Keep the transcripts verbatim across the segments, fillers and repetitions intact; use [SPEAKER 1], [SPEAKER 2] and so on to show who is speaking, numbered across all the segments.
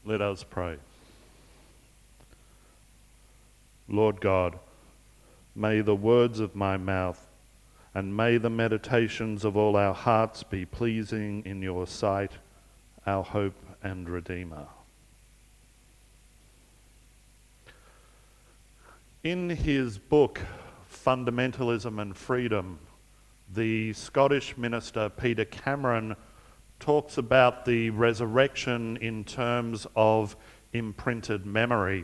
[SPEAKER 1] Let us pray. Lord God, may the words of my mouth and may the meditations of all our hearts be pleasing in your sight, our hope and Redeemer. In his book, Fundamentalism and Freedom, the Scottish minister Peter Cameron talks about the resurrection in terms of imprinted memory,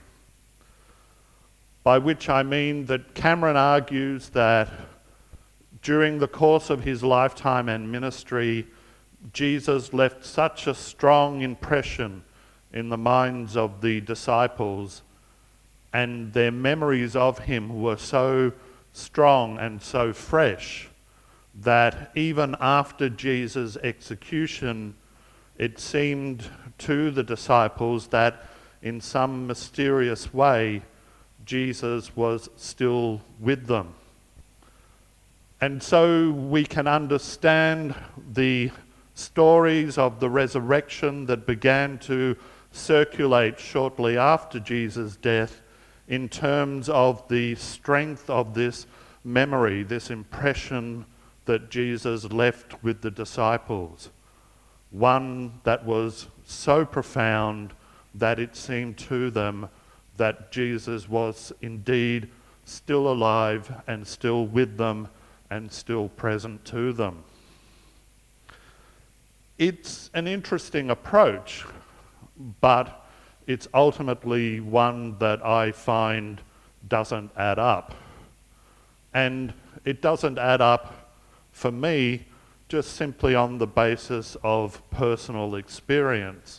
[SPEAKER 1] by which I mean that Cameron argues that during the course of his lifetime and ministry, Jesus left such a strong impression in the minds of the disciples, and their memories of him were so strong and so fresh that even after Jesus' execution, it seemed to the disciples that in some mysterious way, Jesus was still with them. And so we can understand the stories of the resurrection that began to circulate shortly after Jesus' death in terms of the strength of this memory, this impression that Jesus left with the disciples. One that was so profound that it seemed to them that Jesus was indeed still alive and still with them and still present to them. It's an interesting approach, but it's ultimately one that I find doesn't add up. And it doesn't add up for me just simply on the basis of personal experience.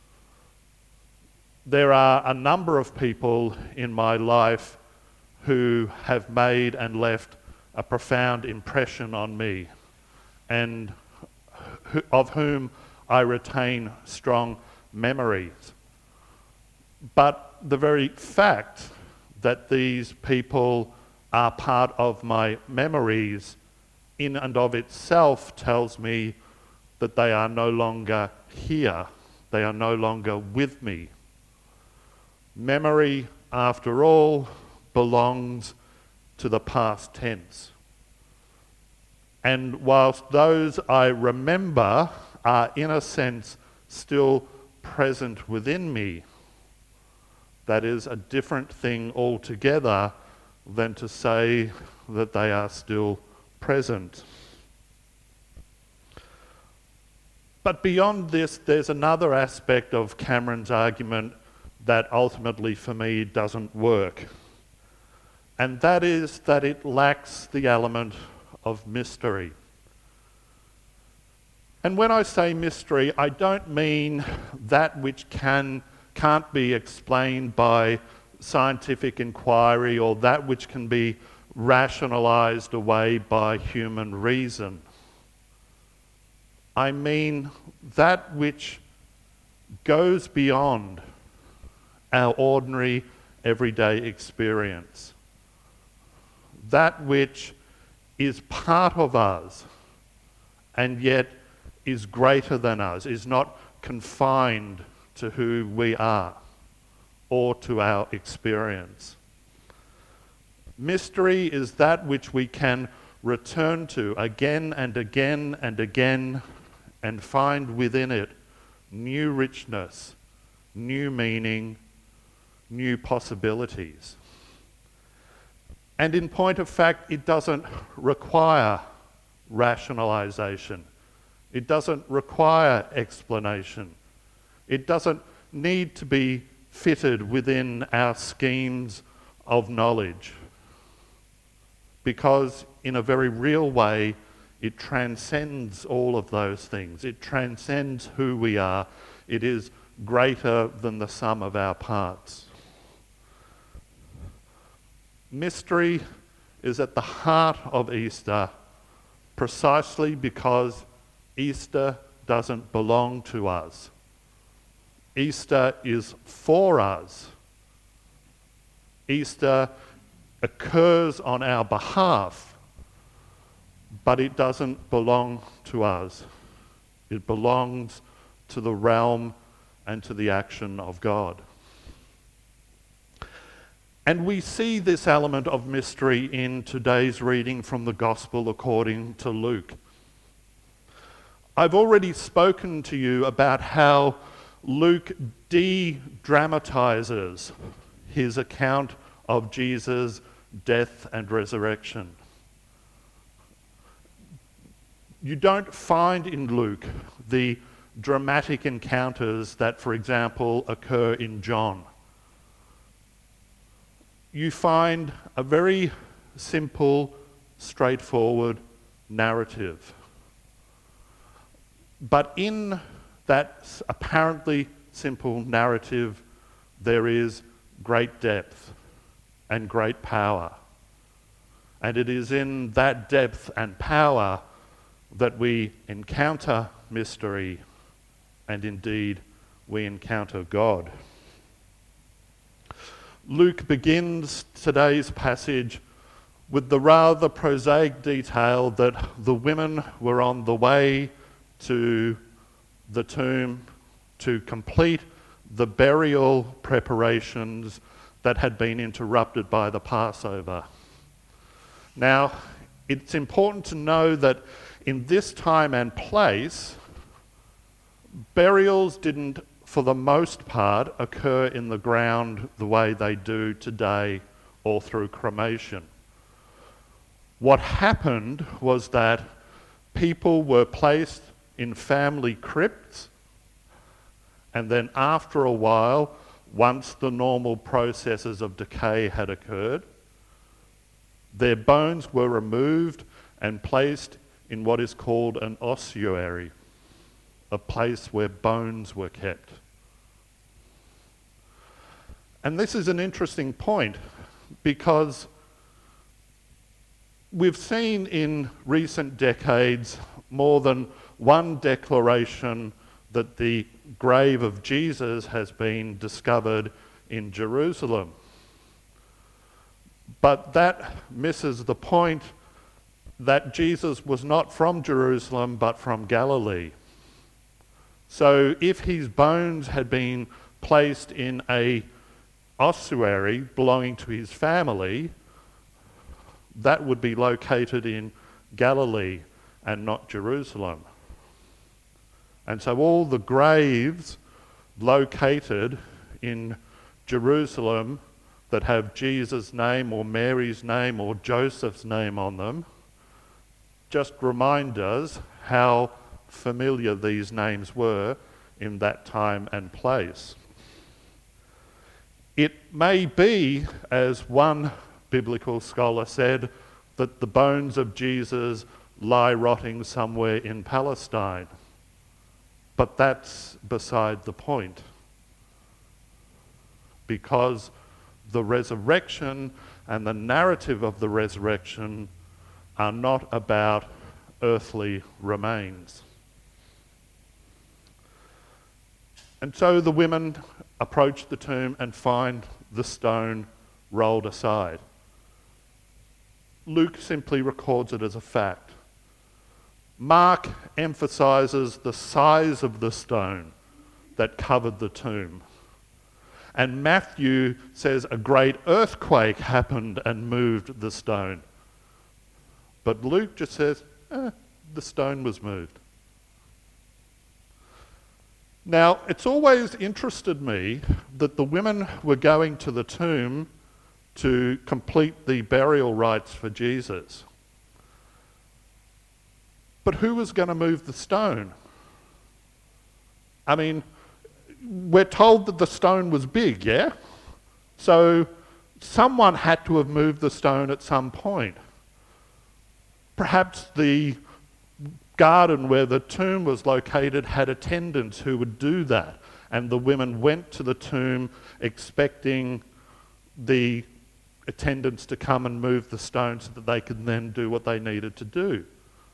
[SPEAKER 1] There are a number of people in my life who have made and left a profound impression on me, and of whom I retain strong memories. But the very fact that these people are part of my memories in and of itself tells me that they are no longer here. They are no longer with me. Memory, after all, belongs to the past tense. And whilst those I remember are in a sense still present within me, that is a different thing altogether than to say that they are still present. But beyond this, there's another aspect of Cameron's argument that ultimately for me doesn't work. And that is that it lacks the element of mystery. And when I say mystery, I don't mean that which can, can't be explained by scientific inquiry or that which can be rationalized away by human reason. I mean that which goes beyond our ordinary everyday experience. That which is part of us and yet is greater than us, is not confined to who we are or to our experience. Mystery is that which we can return to again and again and again and find within it new richness, new meaning, new possibilities. And in point of fact, it doesn't require rationalization. It doesn't require explanation. It doesn't need to be fitted within our schemes of knowledge, because in a very real way, it transcends all of those things. It transcends who we are. It is greater than the sum of our parts. Mystery is at the heart of Easter precisely because Easter doesn't belong to us. Easter is for us. Easter occurs on our behalf, but it doesn't belong to us. It belongs to the realm and to the action of God. And we see this element of mystery in today's reading from the Gospel according to Luke. I've already spoken to you about how Luke de-dramatizes his account of Jesus' death and resurrection. You don't find in Luke the dramatic encounters that, for example, occur in John. You find a very simple, straightforward narrative. But in that apparently simple narrative, there is great depth and great power. And it is in that depth and power that we encounter mystery, and indeed we encounter God. Luke begins today's passage with the rather prosaic detail that the women were on the way to the tomb to complete the burial preparations that had been interrupted by the Passover. Now, it's important to know that in this time and place, burials didn't, for the most part, occur in the ground the way they do today or through cremation. What happened was that people were placed in family crypts, and then after a while, once the normal processes of decay had occurred, their bones were removed and placed in what is called an ossuary, a place where bones were kept. And this is an interesting point because we've seen in recent decades more than one declaration that the grave of Jesus has been discovered in Jerusalem. But that misses the point that Jesus was not from Jerusalem but from Galilee. So if his bones had been placed in a ossuary belonging to his family, that would be located in Galilee and not Jerusalem. And so all the graves located in Jerusalem that have Jesus' name or Mary's name or Joseph's name on them just remind us how familiar these names were in that time and place. It may be, as one biblical scholar said, that the bones of Jesus lie rotting somewhere in Palestine. But that's beside the point. Because the resurrection and the narrative of the resurrection are not about earthly remains. And so the women approach the tomb and find the stone rolled aside. Luke simply records it as a fact. Mark emphasises the size of the stone that covered the tomb. And Matthew says a great earthquake happened and moved the stone. But Luke just says, eh, the stone was moved. Now, it's always interested me that the women were going to the tomb to complete the burial rites for Jesus. But who was going to move the stone? I mean, we're told that the stone was big, yeah? So someone had to have moved the stone at some point. Perhaps the garden where the tomb was located had attendants who would do that, and the women went to the tomb expecting the attendants to come and move the stone so that they could then do what they needed to do.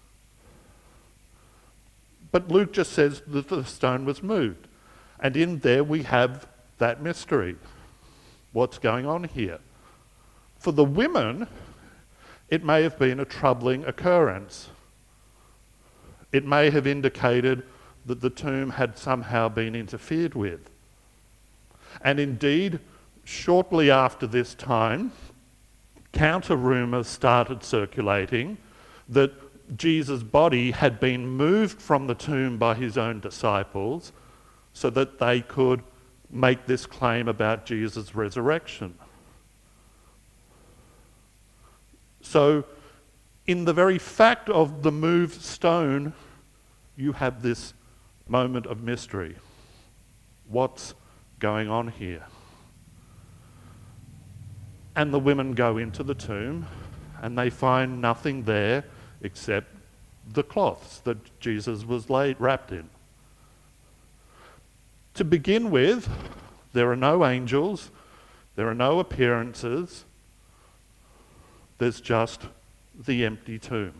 [SPEAKER 1] But Luke just says that the stone was moved. And in there we have that mystery. What's going on here? For the women, it may have been a troubling occurrence. It may have indicated that the tomb had somehow been interfered with. And indeed, shortly after this time, counter-rumours started circulating that Jesus' body had been moved from the tomb by his own disciples so that they could make this claim about Jesus' resurrection. So, in the very fact of the moved stone, you have this moment of mystery. What's going on here? And the women go into the tomb and they find nothing there except the cloths that Jesus was laid, wrapped in. To begin with, there are no angels, there are no appearances, there's just the empty tomb.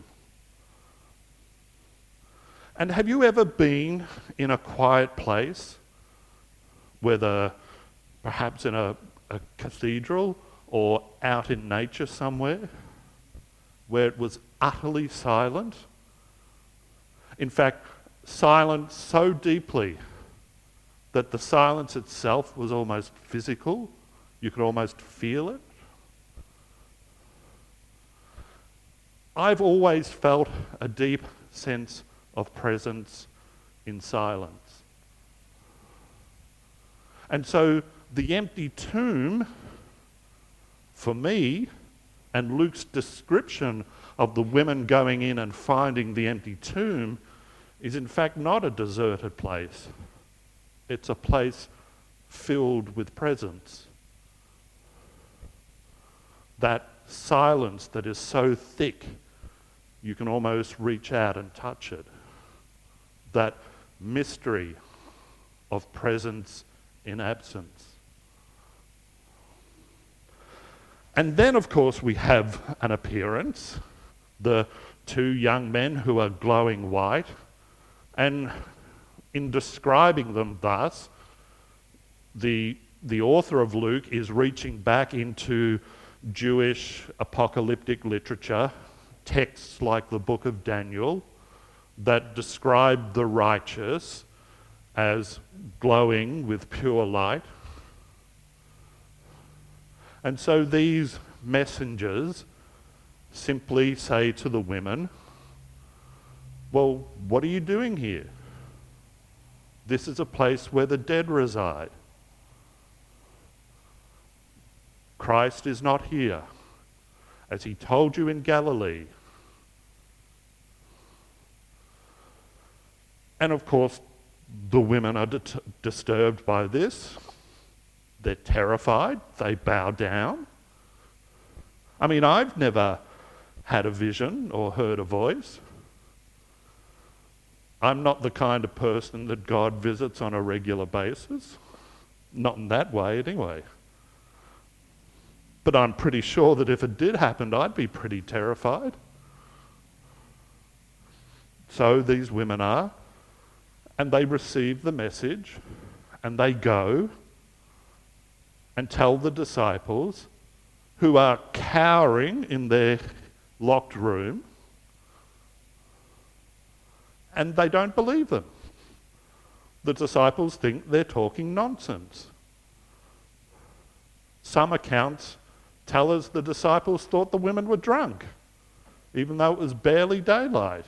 [SPEAKER 1] And have you ever been in a quiet place, whether perhaps in a, a cathedral or out in nature somewhere, where it was utterly silent? In fact, silent so deeply that the silence itself was almost physical. You could almost feel it. I've always felt a deep sense of presence in silence. And so the empty tomb, for me, and Luke's description of the women going in and finding the empty tomb, is in fact not a deserted place. It's a place filled with presence. That silence that is so thick you can almost reach out and touch it. That mystery of presence in absence. And then, of course, we have an appearance, the two young men who are glowing white, and in describing them thus, the, the author of Luke is reaching back into Jewish apocalyptic literature, texts like the book of Daniel, that describe the righteous as glowing with pure light. And so these messengers simply say to the women, well, what are you doing here? This is a place where the dead reside. Christ is not here, as he told you in Galilee. And of course, the women are dit- disturbed by this. They're terrified. They bow down. I mean, I've never had a vision or heard a voice. I'm not the kind of person that God visits on a regular basis. Not in that way, anyway. But I'm pretty sure that if it did happen, I'd be pretty terrified. So these women are, and they receive the message, and they go and tell the disciples, who are cowering in their locked room, and they don't believe them. The disciples think they're talking nonsense. Some accounts tell us the disciples thought the women were drunk, even though it was barely daylight.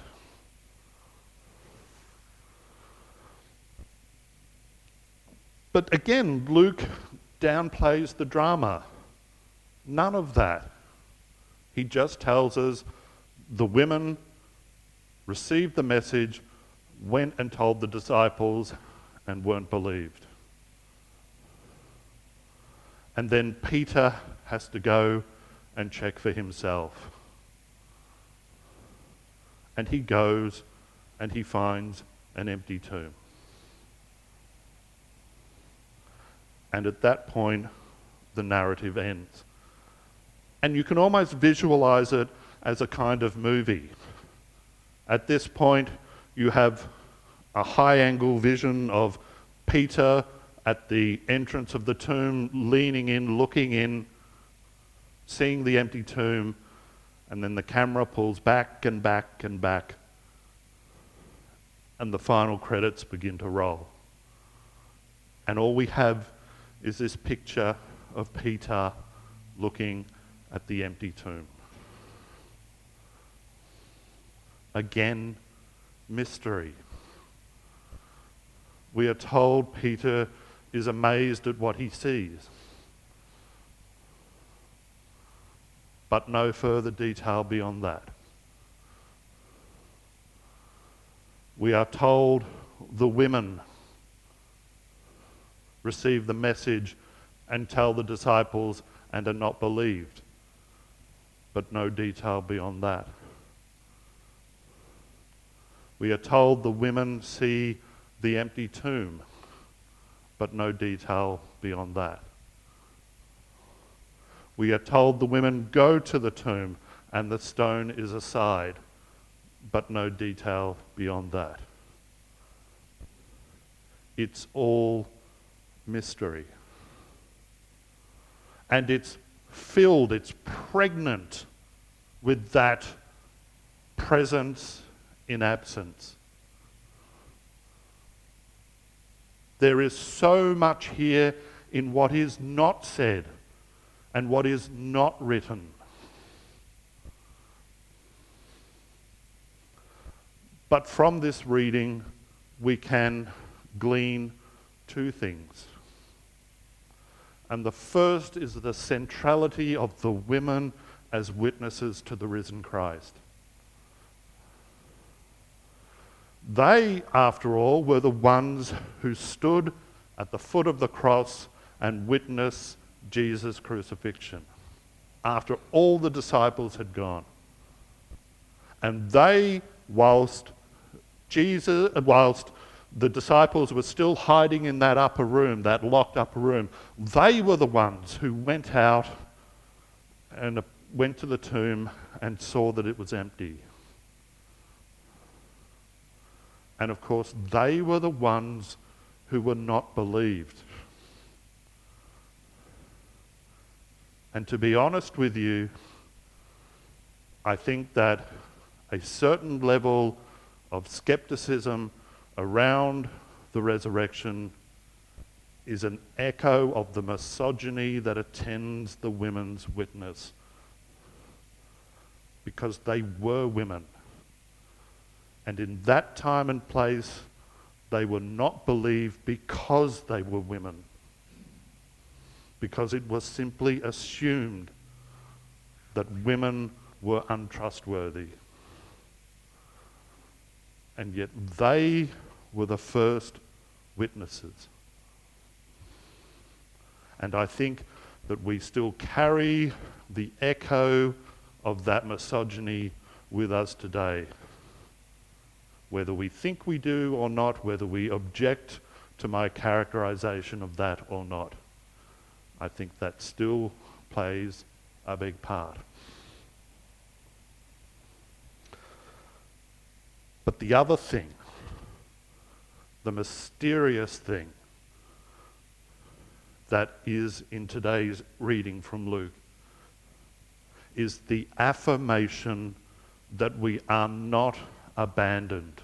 [SPEAKER 1] But again, Luke downplays the drama. None of that. He just tells us the women received the message, went and told the disciples, and weren't believed. And then Peter has to go and check for himself. And he goes and he finds an empty tomb. And at that point, the narrative ends. And you can almost visualize it as a kind of movie. At this point, you have a high-angle vision of Peter at the entrance of the tomb, leaning in, looking in, seeing the empty tomb, and then the camera pulls back and back and back and the final credits begin to roll. And all we have is this picture of Peter looking at the empty tomb. Again, mystery. We are told Peter is amazed at what he sees, but no further detail beyond that. We are told the women receive the message and tell the disciples and are not believed, but no detail beyond that. We are told the women see the empty tomb, but no detail beyond that. We are told the women go to the tomb and the stone is aside, but no detail beyond that. It's all mystery. And it's filled, it's pregnant with that presence in absence. There is so much here in what is not said and what is not written. But from this reading, we can glean two things. And the first is the centrality of the women as witnesses to the risen Christ. They, after all, were the ones who stood at the foot of the cross and witnessed Jesus' crucifixion after all the disciples had gone. And they, whilst Jesus, whilst the disciples were still hiding in that upper room, that locked upper room, they were the ones who went out and went to the tomb and saw that it was empty. And of course, they were the ones who were not believed. And to be honest with you, I think that a certain level of skepticism around the resurrection is an echo of the misogyny that attends the women's witness, because they were women. And in that time and place, they were not believed because they were women, because it was simply assumed that women were untrustworthy. And yet they were the first witnesses. And I think that we still carry the echo of that misogyny with us today. Whether we think we do or not, whether we object to my characterization of that or not, I think that still plays a big part. But the other thing, the mysterious thing that is in today's reading from Luke, is the affirmation that we are not abandoned.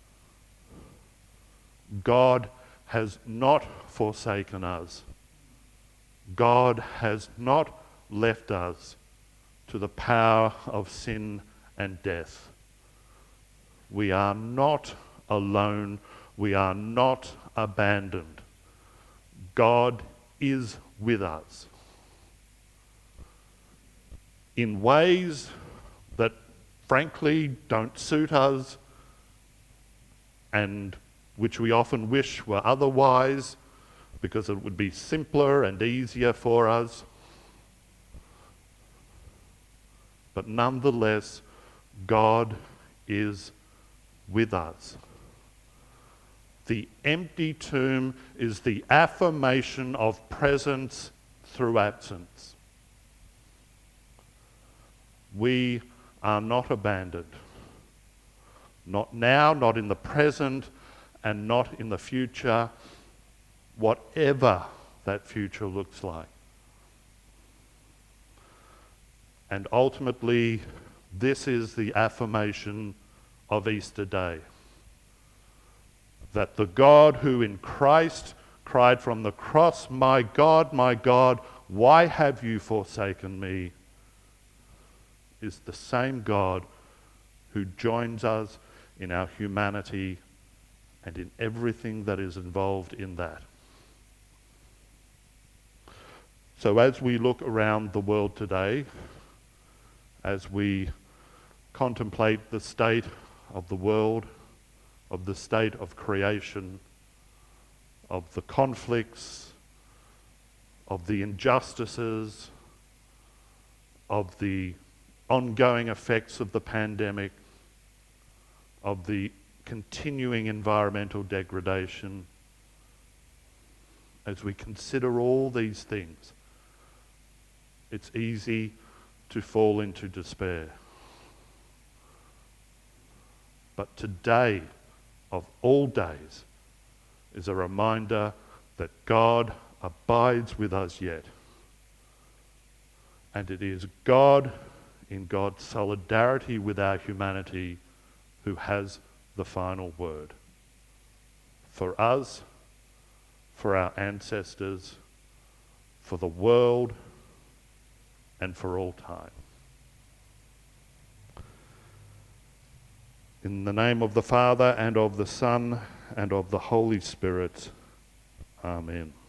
[SPEAKER 1] God has not forsaken us. God has not left us to the power of sin and death. We are not alone. We are not abandoned. God is with us in ways that frankly don't suit us and which we often wish were otherwise, because it would be simpler and easier for us. But nonetheless, God is with us. The empty tomb is the affirmation of presence through absence. We are not abandoned. Not now, not in the present, and not in the future, whatever that future looks like. And ultimately, this is the affirmation of Easter Day. that the God who in Christ cried from the cross, "My God, my God, why have you forsaken me?" is the same God who joins us in our humanity and in everything that is involved in that. So as we look around the world today, as we contemplate the state of the world, of the state of creation, of the conflicts, of the injustices, of the ongoing effects of the pandemic, of the continuing environmental degradation, as we consider all these things, it's easy to fall into despair. But today, of all days, is a reminder that God abides with us yet. And it is God, in God's solidarity with our humanity, who has the final word. For us, for our ancestors, for the world, and for all time. In the name of the Father, and of the Son, and of the Holy Spirit. Amen.